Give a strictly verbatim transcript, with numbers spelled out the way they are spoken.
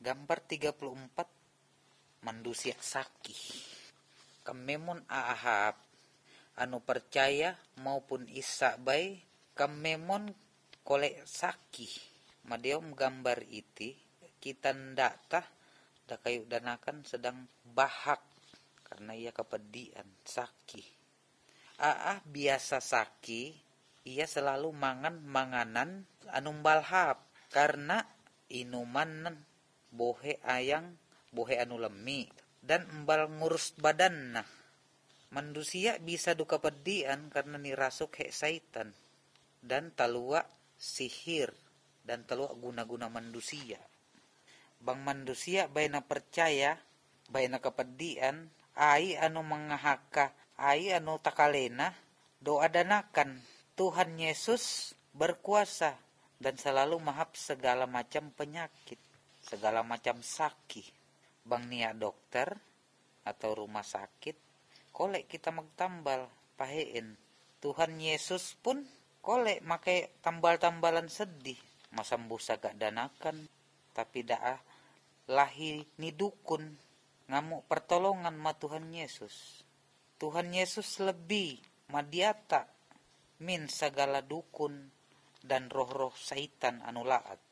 Gambar tiga puluh empat manusia saki. Kamemon ahab anu percaya maupun isa bay kamemon kolek saki. Madeom gambar iti kita ndata da kayu danakan sedang bahak karena ia kepedian saki. Aah biasa saki ia selalu mangan manganan anu balhap karena inuman bohe ayang bohe anu lemi dan embal ngurus badan nah. Manusia bisa duka pedian karena nirasuk hek saitan dan talua sihir dan talua guna-guna manusia. Bang manusia baina percaya baina kepedian ai anu mangahaka ai anu takalena doa danakan Tuhan Yesus berkuasa dan selalu mahap segala macam penyakit, segala macam sakit. Bang nia dokter atau rumah sakit, kolek kita magtambal pahein. Tuhan Yesus pun kolek make tambal-tambalan sedih. Masambuh sagak danakan, tapi daa lahi ni dukun ngamuk pertolongan ma Tuhan Yesus. Tuhan Yesus lebih madiata min segala dukun dan roh-roh saitan anu laat.